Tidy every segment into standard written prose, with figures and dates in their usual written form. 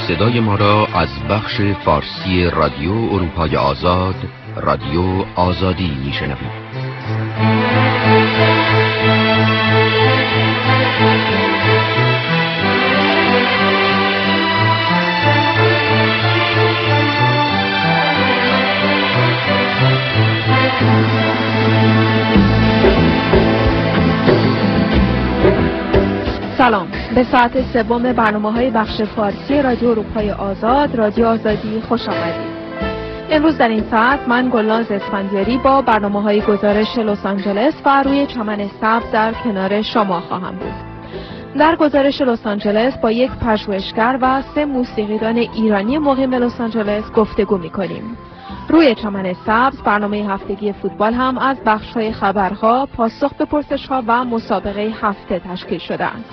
صدای ما را از بخش فارسی رادیو اروپای آزاد، رادیو آزادی میشنوید. سلام، به ساعت سوم برنامه‌های بخش فارسی رادیو اروپای آزاد، رادیو آزادی خوش آمدید. امروز در این ساعت من گلناز اسفندیاری با برنامه‌های گزارش لس آنجلس و روی چمن سبز در کنار شما خواهم بود. در گزارش لس آنجلس با یک پژوهشگر و 3 موسیقیدان ایرانی مقیم لس آنجلس گفتگو می‌کنیم. روی چمن سبز برنامه هفتگی فوتبال هم از بخش‌های خبرها، پاسخ به پرسش‌ها و مسابقه هفته تشکیل شده است.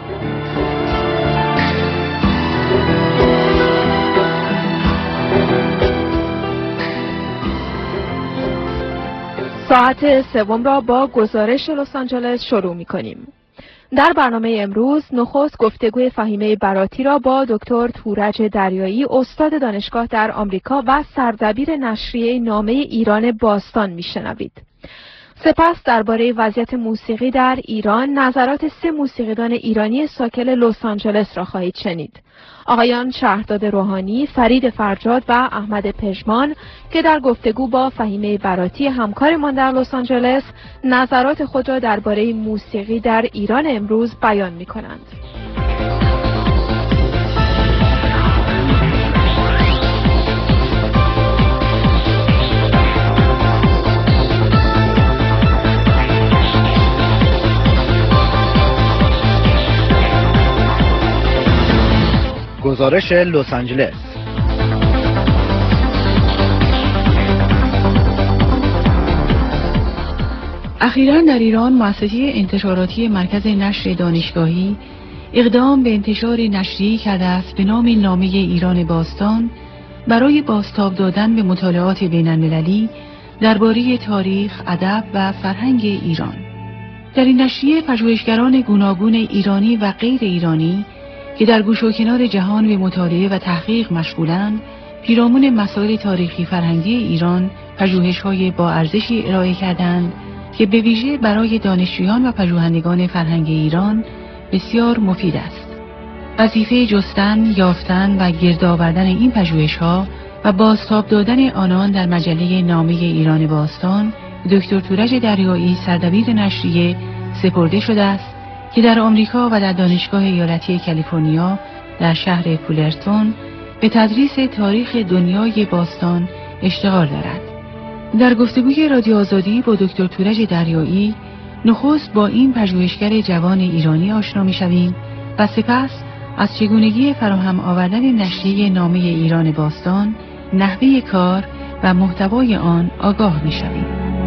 ساعت سوم را با گزارش لس آنجلس شروع می‌کنیم. در برنامه امروز نخست گفتگوی فهیمه براتی را با دکتر تورج دریایی، استاد دانشگاه در آمریکا و سردبیر نشریه نامه ایران باستان میشنوید. سپس درباره وضعیت موسیقی در ایران نظرات 3 موسیقیدان ایرانی ساکن لس آنجلس را خواهید شنید. آقایان شهرداد روحانی، فرید فرجاد و احمد پژمان که در گفتگو با فهیمه براتی همکارمان در لس آنجلس نظرات خود را درباره موسیقی در ایران امروز بیان می‌کنند. گزارش لس آنجلس. اخیراً در ایران مؤسسه انتشاراتی مرکز نشر دانشگاهی اقدام به انتشار نشریه‌ای کرده است به نام نامه ایران باستان برای بازتاب دادن به مطالعات بین‌المللی درباره تاریخ، ادب و فرهنگ ایران. در این نشریه پژوهشگران گوناگون ایرانی و غیر ایرانی که در گوش و کنار جهان به مطالعه و تحقیق مشغولند، پیرامون مسائل تاریخی فرهنگی ایران پژوهش‌های با ارزشی ارائه کردند که به ویژه برای دانشجویان و پژوهندگان فرهنگ ایران بسیار مفید است. وظیفه جستن، یافتن و گرد آوردن این پژوهش‌ها و بازتاب دادن آنان در مجله نامه ایران باستان دکتر تورج دریایی، سردبیر نشریه، سپرده شده است که در آمریکا و در دانشگاه ایالتی کالیفرنیا در شهر فولرتون به تدریس تاریخ دنیای باستان اشتغال دارد. در گفتگوی رادیو آزادی با دکتر تورج دریایی نخست با این پژوهشگر جوان ایرانی آشنا می‌شویم و سپس از چگونگی فراهم آوردن نشریه نامه ایران باستان، نحوه کار و محتوای آن آگاه می‌شویم.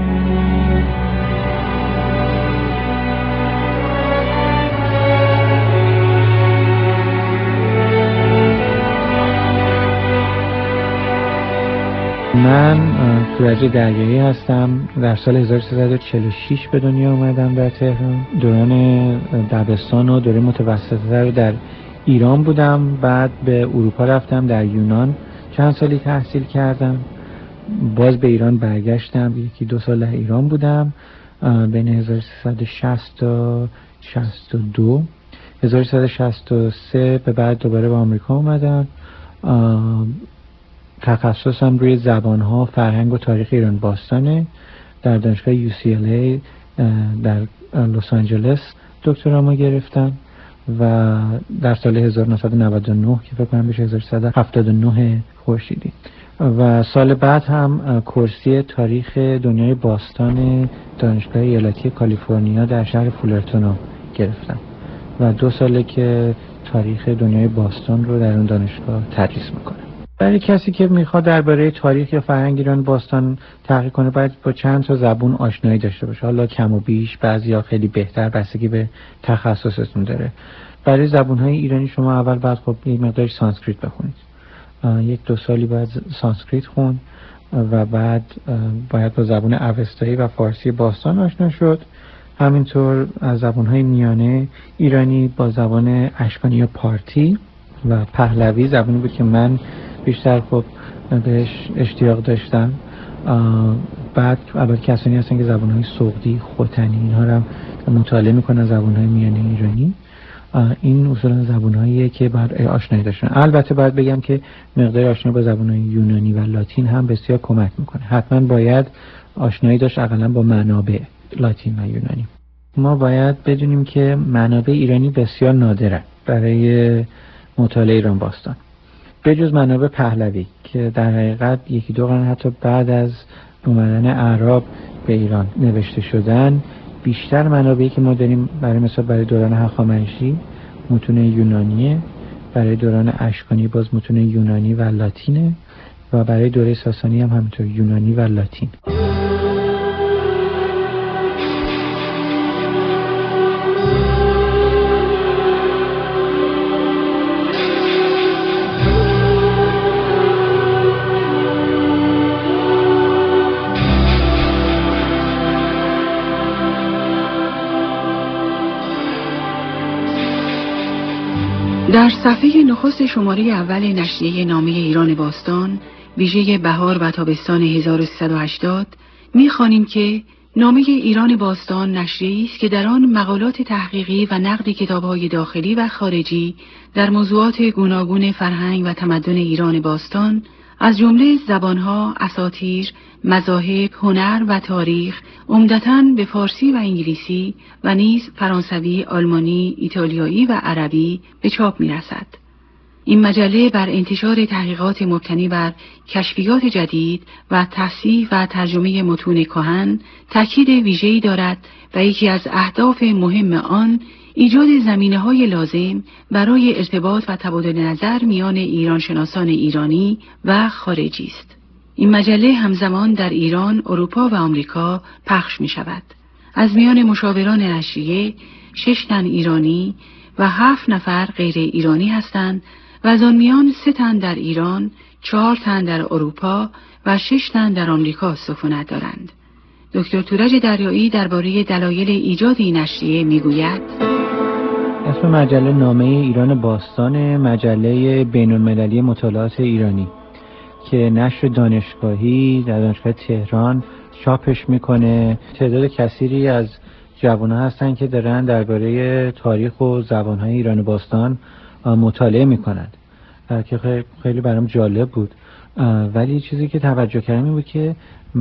من تورج دریایی هستم. در سال 1346 به دنیا آمدم در تهران. دوران دبستان و دوره متوسطه رو در ایران بودم. بعد به اروپا رفتم، در یونان چند سالی تحصیل کردم. باز به ایران برگشتم، 1-2 سال در ایران بودم بین 1360 تا 62. 1363 به بعد دوباره به آمریکا اومدم. تخصصم روی زبانها، فرهنگ و تاریخ ایران باستانه. در دانشگاه UCLA در لس آنجلس دکترامو گرفتم و در سال 1999 که فکر کنم بشه 1379 خورشیدی و سال بعد هم کورسی تاریخ دنیای باستان دانشگاه ایالتی کالیفرنیا در شهر فولرتون گرفتم و 2 ساله که تاریخ دنیای باستان رو در اون دانشگاه تدریس میکنم. برای کسی که میخواد درباره تاریخ یا فرهنگ ایران باستان تحقیق کنه باید با چند تا زبون آشنایی داشته باشه، حالا کم و بیش، بعضیا خیلی بهتر، بستگی به تخصصتون داره. برای زبونهای ایرانی شما اول باید خب یک مقدار سانسکریت بخونید، 1-2 سالی باید سانسکریت خون و بعد باید با زبون اوستایی و فارسی باستان آشنا شد. همینطور از زبانهای میانه ایرانی با زبان اشکانی یا پارتی و پهلوی زبانی بود که من بیشتر خب بهش اشتیاق داشتم. بعد البته کسانی هستن که زبان‌های سغدی، خوتنی اینها رو مطالعه میکنن، زبان‌های میانه ایرانی. این اصولا زبان‌هاییه که باید آشنایی داشتن. البته باید بگم که مقدار آشنایی با زبان‌های یونانی و لاتین هم بسیار کمک میکنه. حتما باید آشنایی داشت اقلا با منابع لاتین و یونانی. ما باید بدونیم که منابع ایرانی بسیار نادره برای مطالعه ایران باستان، به جز منابع پهلوی که در حقیقت یکی دو قرن حتی بعد از اومدن اعراب به ایران نوشته شدن. بیشتر منابعی که ما داریم برای مثال برای دوران هخامنشی متون یونانیه، برای دوران اشکانی باز متون یونانی و لاتینه و برای دوره ساسانی هم همینطور یونانی و لاتین. در صفحه نخست شماره اول نشریه نامه ایران باستان ویژه بهار و تابستان 1380 می‌خوانیم که نامه ایران باستان نشریه‌ای است که در آن مقالات تحقیقی و نقد کتاب‌های داخلی و خارجی در موضوعات گوناگون فرهنگ و تمدن ایران باستان از جمله زبانها، اساطیر، مذاهب، هنر و تاریخ عمدتاً به فارسی و انگلیسی و نیز فرانسوی، آلمانی، ایتالیایی و عربی به چاپ می‌رسد. این مجله بر انتشار تحقیقات مبتنی بر کشفیات جدید و تصحیح و ترجمه متون کهن تاکید ویژه‌ای دارد و یکی از اهداف مهم آن ایجاد زمینه‌های لازم برای ارتباط و تبادل نظر میان ایرانشناسان ایرانی و خارجی است. این مجله همزمان در ایران، اروپا و آمریکا پخش می‌شود. از میان مشاوران نشریه 6 تن ایرانی و 7 نفر غیر ایرانی هستند و از آن میان 3 تن در ایران، 4 تن در اروپا و 6 تن در آمریکا سکونت دارند. دکتر تورج دریایی درباره دلایل ایجاد این نشریه میگوید: اسم مجله نامه ایران باستان، مجله بین‌المللی مطالعات ایرانی که نشر دانشگاهی در دانشگاه تهران چاپش میکنه. تعداد کثیری از جوان‌ها هستن که دارن درباره تاریخ و زبان‌های ایران باستان مطالعه میکنند که خیلی برام جالب بود. ولی چیزی که توجه کردم این بود که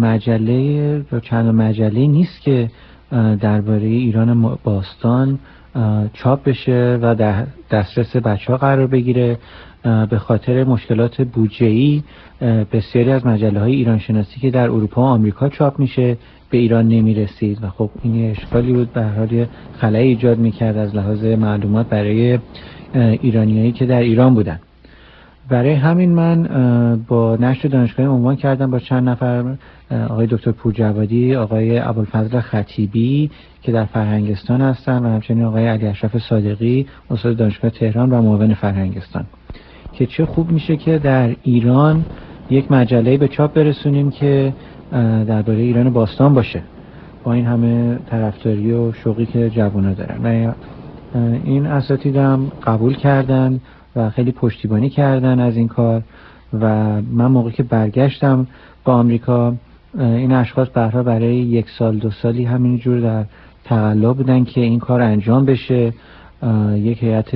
مجله چند مجله نیست که درباره ایران باستان چاپ بشه و در دسترس بچه‌ها قرار بگیره. به خاطر مشکلات بودجه‌ای بسیاری از مجله‌های ایران شناسی که در اروپا و آمریکا چاپ میشه به ایران نمیرسید و خب این یه اشکالی بود، به هر حال خلایی ایجاد میکرد از لحاظ معلومات برای ایرانیایی که در ایران بودن. برای همین من با نشر دانشگاهی عنوان کردم با چند نفر، آقای دکتر پورجوادی، آقای ابوالفضل خطیبی که در فرهنگستان هستن و همچنین آقای علی اشرف صادقی استاد دانشگاه تهران و معاون فرهنگستان، که چه خوب میشه که در ایران یک مجله به چاپ برسونیم که درباره ایران باستان باشه با این همه طرفداری و شوقی که جوونا دارن. و این اساتیدم قبول کردن و خیلی پشتیبانی کردن از این کار و من موقعی که برگشتم با آمریکا این اشخاص برای 1 سال 2 سالی همینجور در تقلا بودن که این کار انجام بشه، یک هیئت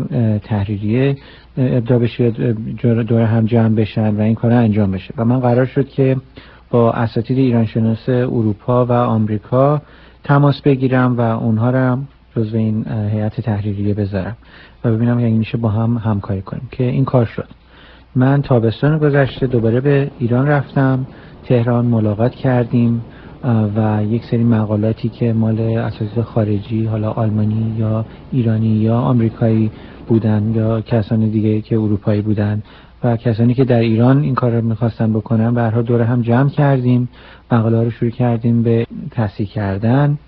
تحریریه ابداع بشه، دور هم جمع بشن و این کار انجام بشه. و من قرار شد که با اساتید ایرانشناس اروپا و آمریکا تماس بگیرم و اونها رو جزو این هیئت تحریریه بذارم و ببینم اگه میشه با هم همکاری کنیم، که این کار شد. من تابستان گذشته دوباره به ایران رفتم، تهران ملاقات کردیم و یک سری مقالاتی که مال اساتید خارجی، حالا آلمانی یا ایرانی یا آمریکایی بودن یا کسانی دیگه که اروپایی بودن و کسانی که در ایران این کار رو می‌خواستن بکنن، به هر حال دوره هم جمع کردیم، مقاله رو شروع کردیم به تصحیح کردن.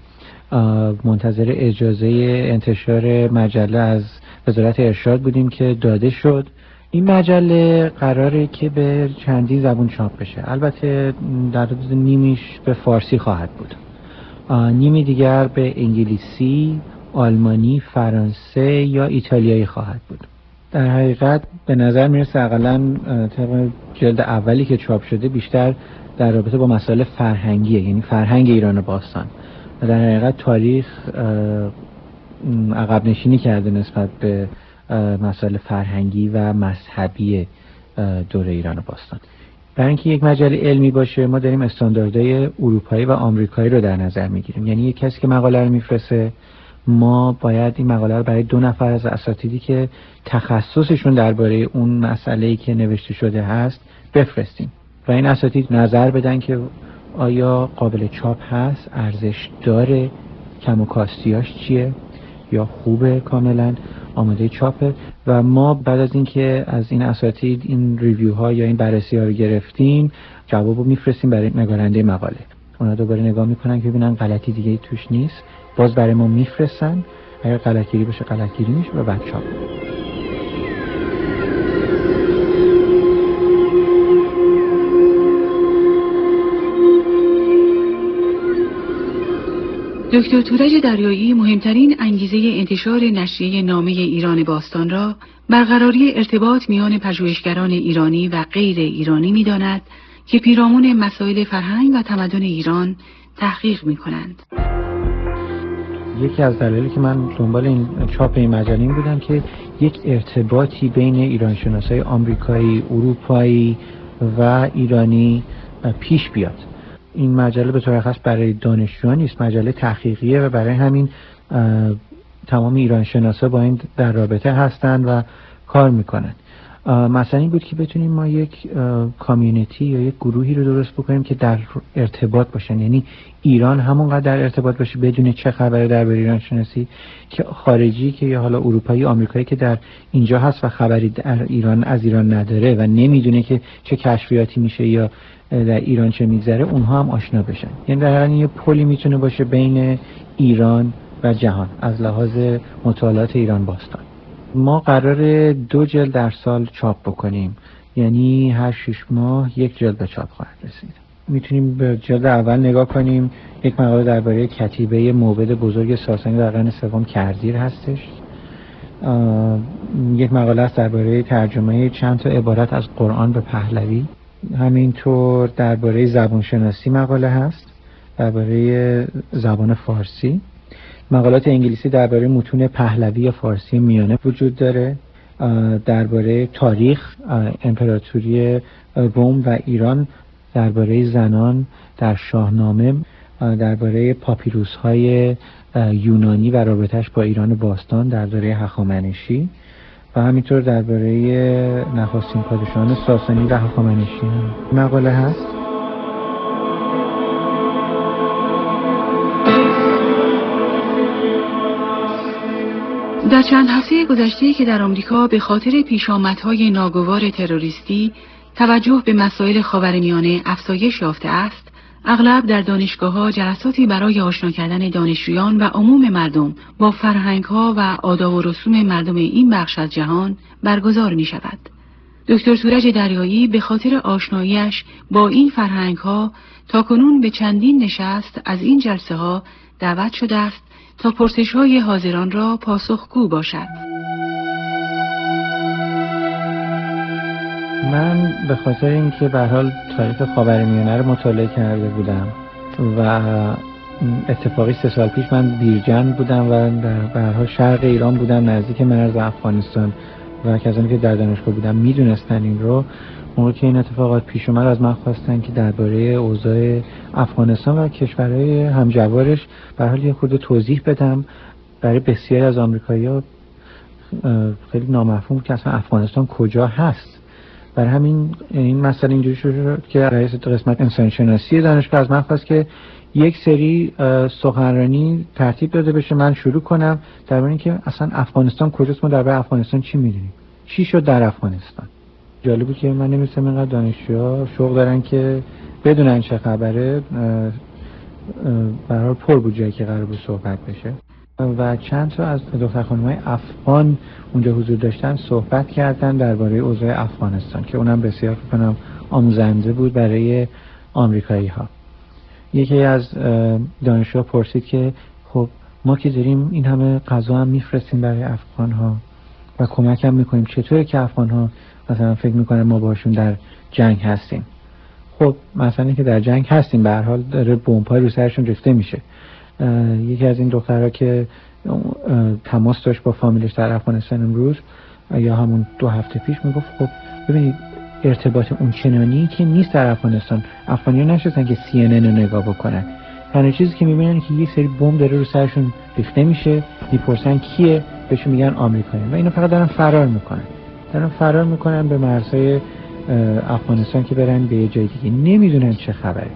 منتظر اجازه انتشار مجله از وزارت ارشاد بودیم که داده شد. این مجله قراره که به چندین زبان چاپ بشه. البته در حدود نیمیش به فارسی خواهد بود، نیمی دیگر به انگلیسی، آلمانی، فرانسه یا ایتالیایی خواهد بود. در حقیقت به نظر میرسه اقلاً طبق جلد اولی که چاپ شده بیشتر در رابطه با مسائل فرهنگیه، یعنی فرهنگ ایران باستان، و در حقیقت تاریخ عقب نشینی کرده نسبت به مسائل فرهنگی و مذهبی دوره ایران باستان. برای اینکه یک مجله علمی باشه ما داریم استانداردهای اروپایی و آمریکایی رو در نظر میگیریم. یعنی یک کسی که مقاله رو میفرسته ما باید این مقاله رو برای 2 نفر از اساتیدی که تخصصشون درباره اون مسئله‌ای که نوشته شده هست بفرستیم و این اساتید نظر بدن که آیا قابل چاپ هست، ارزش داره، کم و کاستیاش چیه یا خوبه، کاملا آماده چاپه. و ما بعد از اینکه از این اساتید این ریویو ها یا این بررسی ها رو گرفتیم جوابو میفرستیم برای نگارنده مقاله. اونا دوباره نگاه میکنن که ببینن غلطی دیگه توش نیست، باز برای ما میفرستن، اگر غلطگیری باشه غلطگیری میشه و بعد چاپ. دکتر تورج دریایی مهمترین انگیزه انتشار نشریه نامه ایران باستان را برقراری ارتباط میان پژوهشگران ایرانی و غیر ایرانی می‌داند که پیرامون مسائل فرهنگ و تمدن ایران تحقیق می‌کنند. یکی از دلایلی که من دنبال این چاپ این مجله این بودم که یک ارتباطی بین ایرانشناسای آمریکایی، اروپایی و ایرانی پیش بیاد. این مجله به طور خاص برای دانشجویان نیست، مجله تحقیقیه و برای همین تمام ایرانشناسا با این در رابطه هستند و کار میکنن. مثلا این بود که بتونیم ما یک کامیونیتی یا یک گروهی رو درست بکنیم که در ارتباط باشن، یعنی ایران همونقدر در ارتباط باشه بدون چه خبره درباره ایران شناسی که خارجی که یا حالا اروپایی آمریکایی که در اینجا هست و خبری در ایران از ایران نداره و نمیدونه که چه کشفیاتی میشه یا در ایران چه میگذره اونها هم آشنا بشن. یعنی در واقع یه پلی میتونه باشه بین ایران و جهان از لحاظ مطالعات ایران باستان. ما قراره 2 جلد در سال چاپ بکنیم، یعنی هر 6 ماه 1 جلد به چاپ خواهد رسید. میتونیم به جلد اول نگاه کنیم. یک مقاله درباره کتیبه موبد بزرگ ساسانی در قرن سوم کردیر هستش. یک مقاله است درباره ترجمه چند تا عبارت از قرآن به پهلوی. همینطور درباره زبان شناسی مقاله هست، درباره زبان فارسی. مقالات انگلیسی درباره متون پهلوی یا فارسی میانه وجود داره. درباره تاریخ امپراتوری روم و ایران، درباره زنان در شاهنامه، درباره پاپیروس های یونانی و رابطش با ایران باستان در دوره هخامنشی و همینطور درباره نخستین پادشاهان ساسانی و هخامنشی هم مقاله هست. در چند هفته گذشته که در آمریکا به خاطر پیشامدهای ناگوار تروریستی توجه به مسائل خاورمیانه افزایش یافته است، اغلب در دانشگاه‌ها جلساتی برای آشنا کردن دانشجویان و عموم مردم با فرهنگ‌ها و آداب و رسوم مردم این بخش از جهان برگزار می‌شود. دکتر تورج دریایی به خاطر آشناییش با این فرهنگ‌ها تاکنون به چندین نشست از این جلسه‌ها دعوت شده است تا پرسش‌های حاضران را پاسخگو باشد. من به خاطر اینکه به هر حال تاریخ خاورمیانه رو مطالعه کرده بودم و اتفاقی 3 سال پیش من بیرجند بودم و به هر حال شرق ایران بودم، نزدیک مرز افغانستان و کسانی که در دانشگاه بودم میدونستن این رو. موقعی که این اتفاقات پیش اومد از من خواستن که درباره اوضاع افغانستان و کشورهای همجوارش به هر حال یه خورده توضیح بدم. برای بسیاری از آمریکایی‌ها خیلی نامفهوم که اصلا افغانستان کجا هست. برای همین این مسئله اینجوری شد که رئیس قسمت انسانشناسی دانشگاه از من خواست که یک سری سخنرانی ترتیب داده بشه، من شروع کنم درباره اینکه اصلا افغانستان کجاست، ما درباره افغانستان چی میدونیم، چی شد در افغانستان. جالب بود که من نمی‌دونستم اینقدر دانشجوها شوق دارن که بدونن چه خبره. به هر حال پر بود جایی که قرار بود صحبت بشه و چند تا از دختر خانم‌های افغان اونجا حضور داشتن صحبت کردن درباره اوضاع افغانستان که اونم بسیار فکر کنم آموزنده بود برای آمریکایی‌ها. یکی از دانشجوها پرسید که خب ما که داریم این همه غذا هم میفرستیم برای افغان‌ها و کمک هم میکنیم چطوره که افغان‌ها مثلا فکر میکنن ما باشون در جنگ هستیم. خب مثلا که در جنگ هستیم، به هر حال داره بمب‌های رو سرشون ریخته میشه. یکی از این دخترها که تماس داشت با فامیلش در افغانستان امروز یا همون 2 هفته پیش میگفت خب ببینید ارتباط اون چنانی که نیست در افغانستان. افغانی‌ها نشستن که CNN رو نگاه بکنن، تنها چیزی که میبینن که یه سری بمب داره رو سرشون ریخته میشه، میپرسن کیه، بهشون میگن آمریکایی و اینا فقط دارن فرار میکنن به مرزهای افغانستان که برن به یه جای دیگه، نمیدونن چه خبره.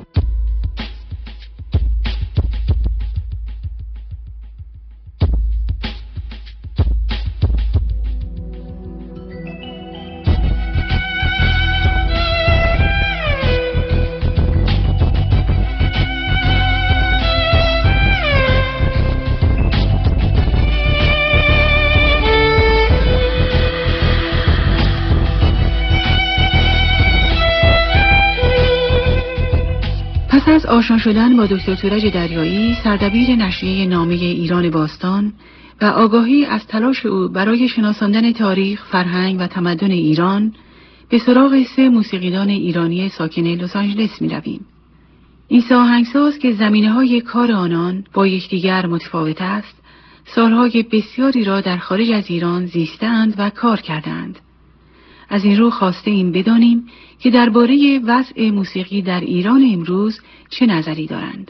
پس از آشنا شدن با دکتر تورج دریایی، سردبیر نشریه نامه ایران باستان و آگاهی از تلاش او برای شناساندن تاریخ، فرهنگ و تمدن ایران، به سراغ 3 موسیقیدان ایرانی ساکن لس آنجلس می رویم. این 3 آهنگساز که زمینه‌های کار آنان با یکدیگر متفاوت است، سالهای بسیاری را در خارج از ایران زیستند و کار کردند. از این رو خواسته ایم بدانیم که درباره وضع موسیقی در ایران امروز چه نظری دارند.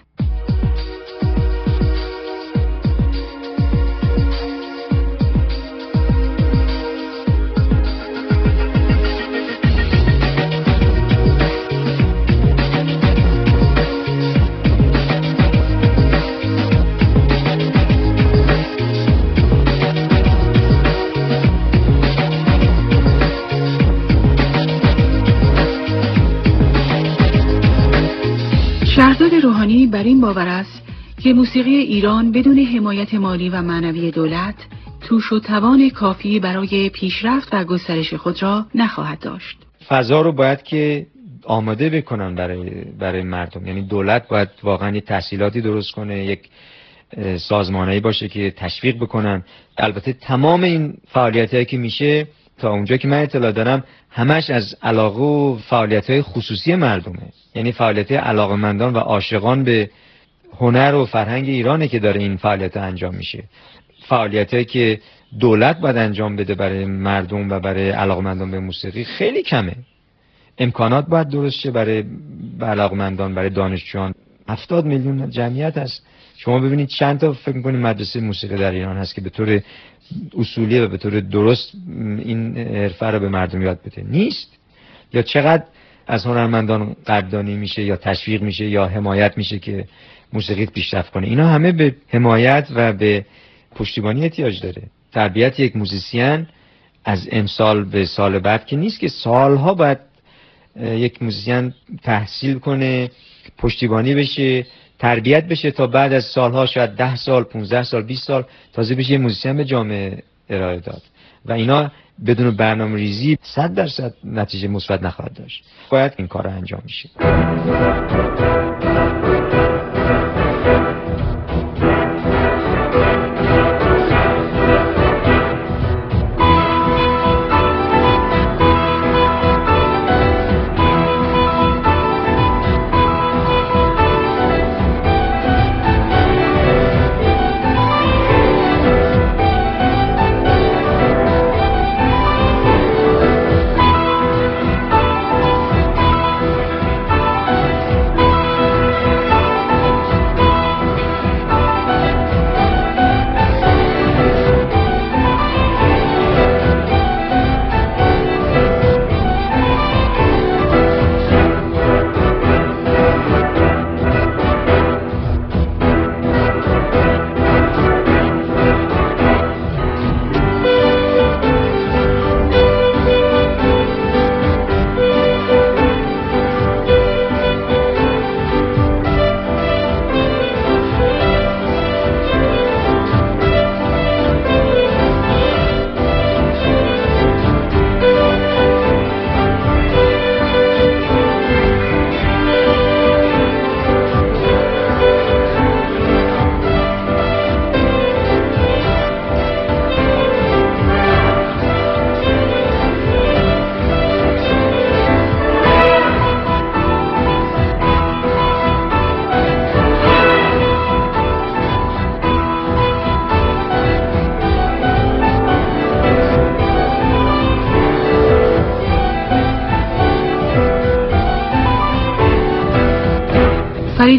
شهردار روحانی بر این باور است که موسیقی ایران بدون حمایت مالی و معنوی دولت توش و توان کافی برای پیشرفت و گسترش خود را نخواهد داشت. فضا رو باید که آماده بکنن برای مردم، یعنی دولت باید واقعا تسهیلاتی درست کنه، یک سازمانایی باشه که تشویق بکنن. البته تمام این فعالیتایی که میشه تا اونجا که من اطلاع دارم همش از علاقه و فعالیت‌های خصوصی مردمه، یعنی فعالیت‌های علاقه‌مندان و عاشقان به هنر و فرهنگ ایرانه که داره این فعالیت انجام میشه. فعالیتایی که دولت باید انجام بده برای مردم و برای علاقه‌مندان به موسیقی خیلی کمه. امکانات باید درست شه برای علاقه‌مندان، برای دانشجویان. 70 میلیون جمعیت هست. شما ببینید چند تا فکر می‌کنید مدرسه موسیقی در ایران هست که به طور اصولی و به طور درست این حرفه رو به مردم یاد بده؟ نیست. یا چقدر از هنرمندان قدردانی میشه یا تشویق میشه یا حمایت میشه که موسیقی پیشرفت کنه؟ اینا همه به حمایت و به پشتیبانی احتیاج داره. تربیت یک موزیسین از امسال به سال بعد که نیست، که سالها باید یک موزیسین تحصیل کنه، پشتیبانی بشه، تربیت بشه تا بعد از سالها، شاید 10 سال، 15 سال، 20 سال تازه بشه موزیسین به جامعه ارائه داد. و اینا بدون برنامه‌ریزی 100% نتیجه مثبت نخواهد داشت. باید این کار انجام بشه.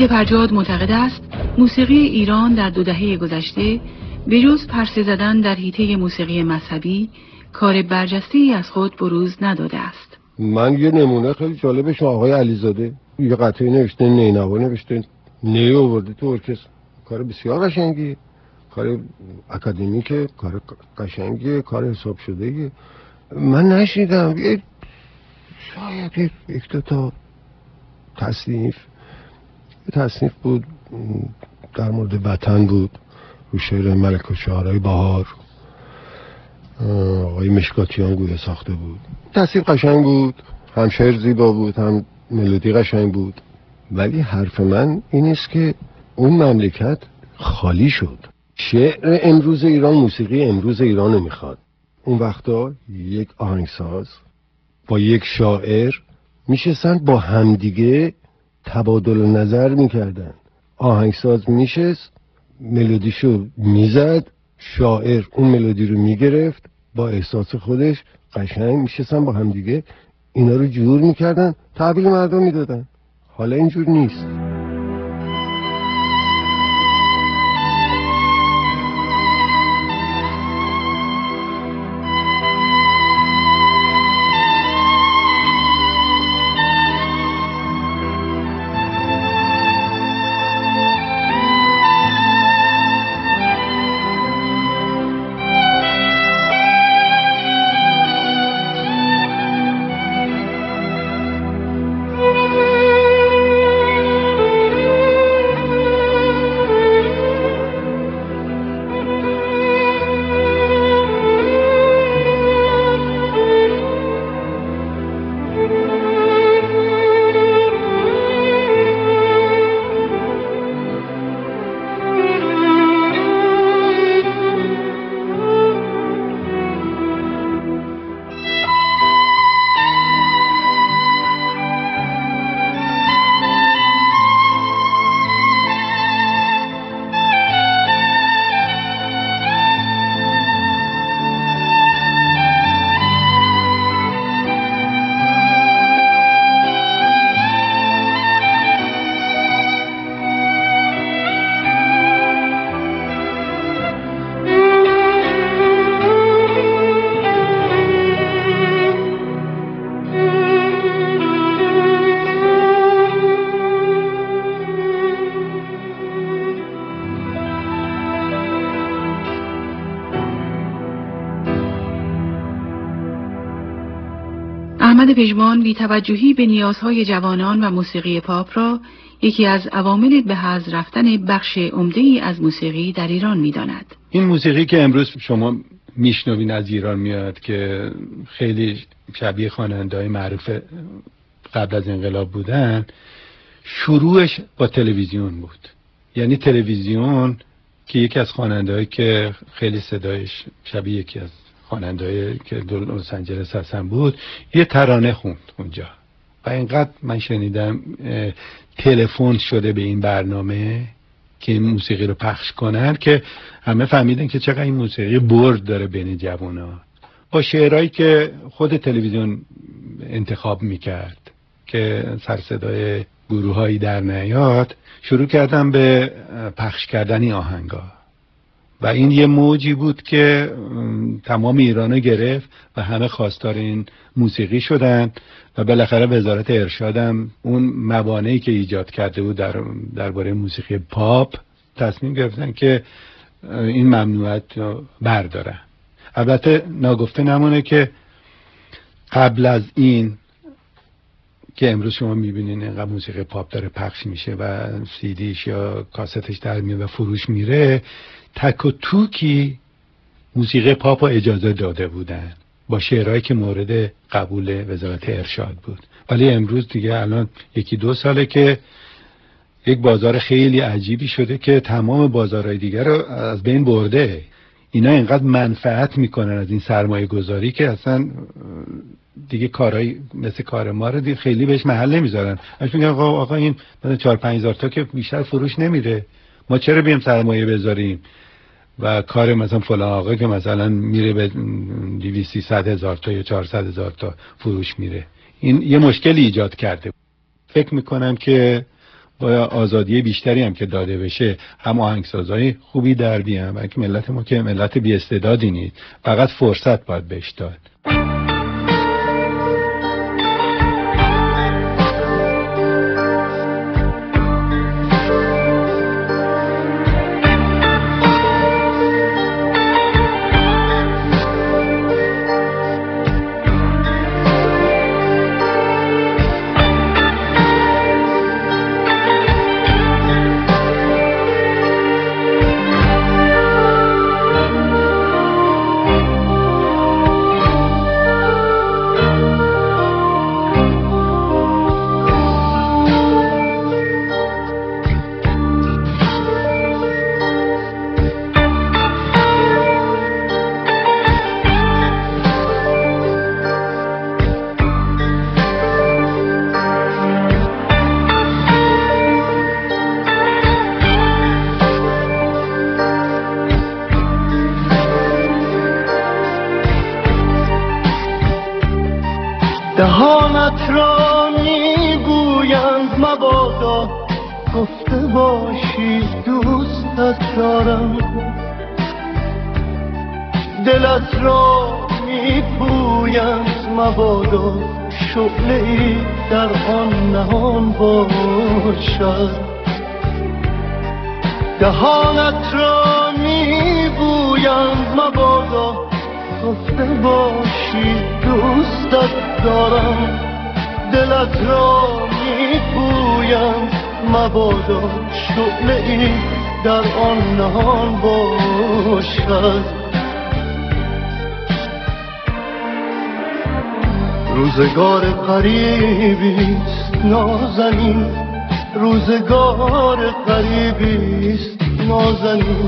وحید فرجاد معتقد است موسیقی ایران در 2 دهه گذشته به جز پرسه زدن در حیطه موسیقی مذهبی کار برجسته‌ای از خود بروز نداده است. من یه نمونه خیلی جالبش آقای علیزاده یه قطعه نوشته، نینوا نوشته، نی آورده تو ارکستر. کار بسیار قشنگی، کار اکادمیکه، کار قشنگیه، کار حساب شده‌ایه. من نشیدم شاید یک دو تا تصنیف بود در مورد وطن بود، رو شعر ملک و شعرهای بهار آقای مشکاتیان گویا ساخته بود. تصنیف قشنگ بود، هم شعر زیبا بود، هم ملودی قشنگ بود، ولی حرف من این است که اون مملکت خالی شد. شعر امروز ایران، موسیقی امروز ایران میخواد. اون وقتا یک آهنگساز با یک شاعر میشستن با همدیگه تبادل نظر میکردن. آهنگساز میشست ملودیشو میزد، شاعر اون ملودی رو میگرفت با احساس خودش قشنگ میشستن با همدیگه اینا رو جور میکردن، تحویل مردم میدادن. حالا اینجور نیست. احمد پژمان بی‌توجهی به نیازهای جوانان و موسیقی پاپ را یکی از عوامل به حظ رفتن بخش عمده‌ای از موسیقی در ایران می‌داند. این موسیقی که امروز شما میشنوین از ایران میاد که خیلی شبیه خواننده‌های معروف قبل از انقلاب بودن، شروعش با تلویزیون بود. یعنی تلویزیون که یکی از خواننده‌هایی که خیلی صدایش شبیه یکی از خواننده‌ای که لس آنجلس هستن بود، یه ترانه خوند اونجا و اینقدر من شنیدم تلفن شده به این برنامه که این موسیقی رو پخش کنن که همه فهمیدن که چقدر این موسیقی برد داره بین جوونا. با شعرهایی که خود تلویزیون انتخاب میکرد که سر صدای گروهایی در نیاد، شروع کردن به پخش کردن این آهنگا و این یه موجی بود که تمام ایرانو گرفت و همه خواستار این موسیقی شدن و بالاخره وزارت ارشاد هم اون موانعی که ایجاد کرده بود درباره موسیقی پاپ تصمیم گرفتن که این ممنوعیت رو بردارن. البته ناگفته نمونه که قبل از این که امروز شما میبینین اینقدر موسیقی پاپ داره پخش میشه و سیدیش یا کاستش در میاد و فروش میره، تک و توکی موسیقی پاپ رو اجازه داده بودن با شعرهایی که مورد قبول وزارت ارشاد بود. ولی امروز دیگه الان 1-2 ساله که یک بازار خیلی عجیبی شده که تمام بازارهای دیگر رو از بین برده. اینا اینقدر منفعت میکنن از این سرمایه گذاری که اصلا دیگه کارهای مثل کار ما رو دیگه خیلی بهش محل نمیذارن. اش میگن آقا این 4-5 هزار تا که بیشتر فروش نمیره، ما چرا بیم سرمایه بذاریم و کار مثلا فلان آقا که مثلا میره به 200-300 هزار تا یا 400 هزار تا فروش میره. این یه مشکلی ایجاد کرده. فکر میکنم که با آزادی بیشتری هم که داده بشه، هم آهنگسازهای خوبی در بیان و اینکه ملت ما که ملت بی استعدادی نیست، فقط فرصت باید بهش داد. دهانت را میگویند مبادا گفته باشی دوستت دارم، دلت را میپویند مبادا شعله‌ای در آن نهان باشد. دهانت را میگویند مبادا گفته باشی دوستت دارم، دلت را میپویم مبادا شعله‌ای در آن نهان باشد. روزگار قریبیست نازنین، روزگار قریبیست نازنین،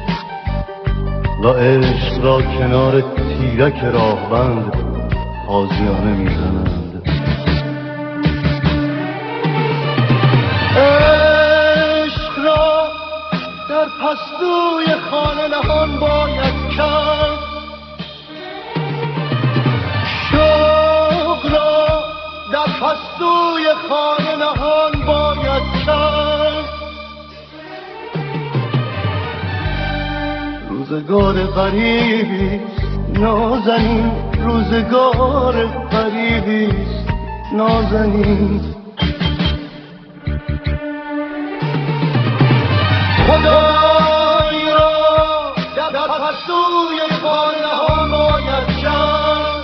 و عشق را کنار تیرک راهبند تازیانه میزنند. عشق را در پستوی خانه نهان باید کرد، شوق را در پستوی خانه نهان باید کرد. روزگار غریبیست نازنین، روزگار غریبیست نازنین، خدای را در پستوی خانه ها باید کرد،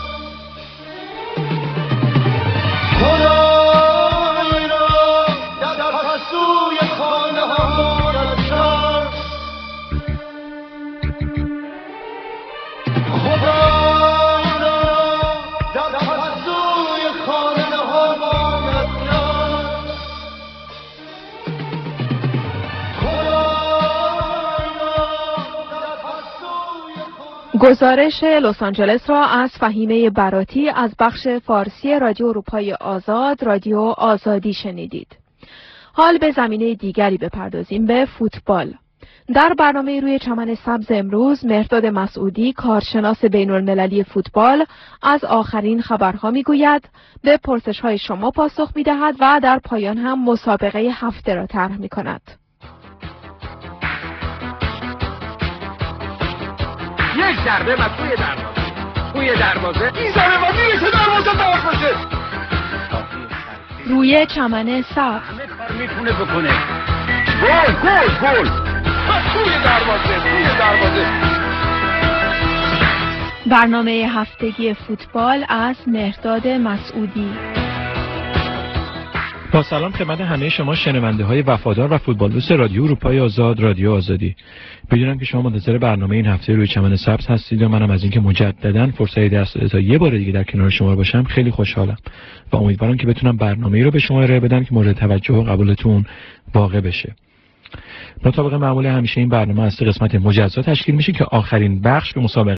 خدای را در پستوی خانه ها باید کرد. گزارش لس آنجلس را از فهیمه براتی از بخش فارسی رادیو اروپای آزاد، رادیو آزادی شنیدید. حال به زمینه دیگری بپردازیم، به فوتبال. در برنامه روی چمن سبز امروز مهرداد مسعودی، کارشناس بین‌المللی فوتبال، از آخرین خبرها میگوید، به پرسش‌های شما پاسخ می‌دهد و در پایان هم مسابقه هفته را طرح می‌کند. یک ضربه و توی دروازه میزنه و میرسه دروازه باز باشه. روی چمن سبز همه کار میتونه بکنه. گل توی دروازه. برنامه هفتگی فوتبال از مهرداد مسعودی. با سلام خدمت همه شما شنونده های وفادار و فوتبال دوست رادیو اروپای آزاد، رادیو آزادی. بدونم که شما منتظر برنامه این هفته روی چمن سبز هستید و منم از اینکه مجددا فرصتی دست داده تا یه بار دیگه در کنار شما باشم خیلی خوشحالم و امیدوارم که بتونم برنامه‌ای رو به شما ارائه بدم که مورد توجه و قبولتون واقع بشه. مطابق معمول همیشه این برنامه از قسمت مجزا تشکیل میشه که آخرین بخش به مسابقه